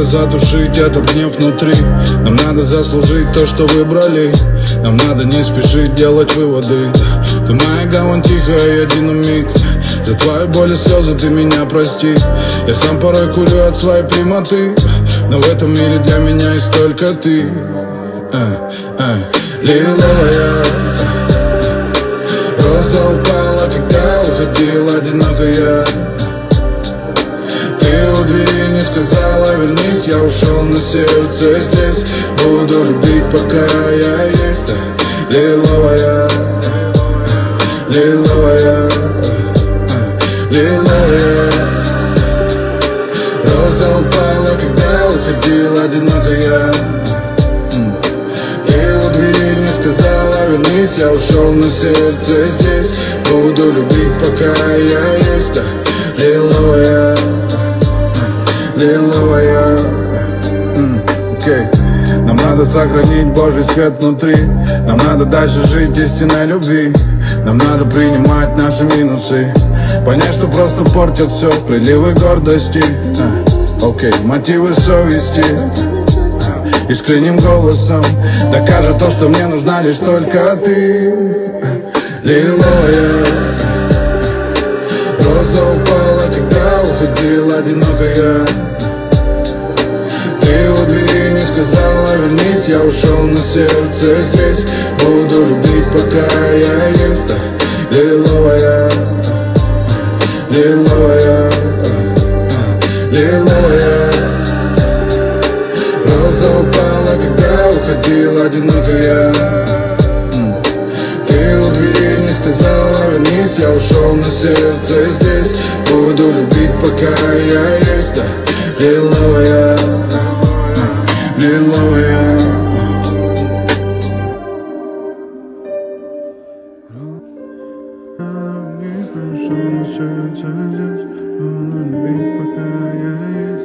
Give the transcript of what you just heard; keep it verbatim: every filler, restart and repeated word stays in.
затушить этот гнев внутри. Нам надо заслужить то, что выбрали. Нам надо не спешить делать выводы. Ты моя гавань тихая, я динамит. За твою боль и слезы ты меня прости. Я сам порой курю от своей прямоты, но в этом мире для меня есть только ты. Эй, эй, лиловая роза упала, когда уходила одинокая. Ты у двери не сказала вернись, я ушел, но сердце здесь. Буду любить, пока я есть. Лиловая, лиловая, лиловая роза упала, когда уходила одинокая. Ты у двери не сказала вернись, я ушел, но сердце здесь. Буду любить, пока я есть. Лиловая, лиловая. Okay. Нам надо сохранить Божий свет внутри. Нам надо дальше жить истинной любви. Нам надо принимать наши минусы, понять, что просто портят все приливы гордости. Окей, okay. Мотивы совести искренним голосом докажет то, что мне нужна лишь только ты. Лиловая роза упала, когда уходила одинокая. Ты у двери не сказала вернись, я ушел, но сердце здесь. Буду любить, пока я есть. Лиловая, лиловая, лиловая роза упала, когда уходила одинокая. Ты у двери не сказала вернись, я ушел, но сердце здесь. Буду любить, пока я есть. Лиловая, лиловая. Ушел, но сердце здесь. Буду любить, пока я есть.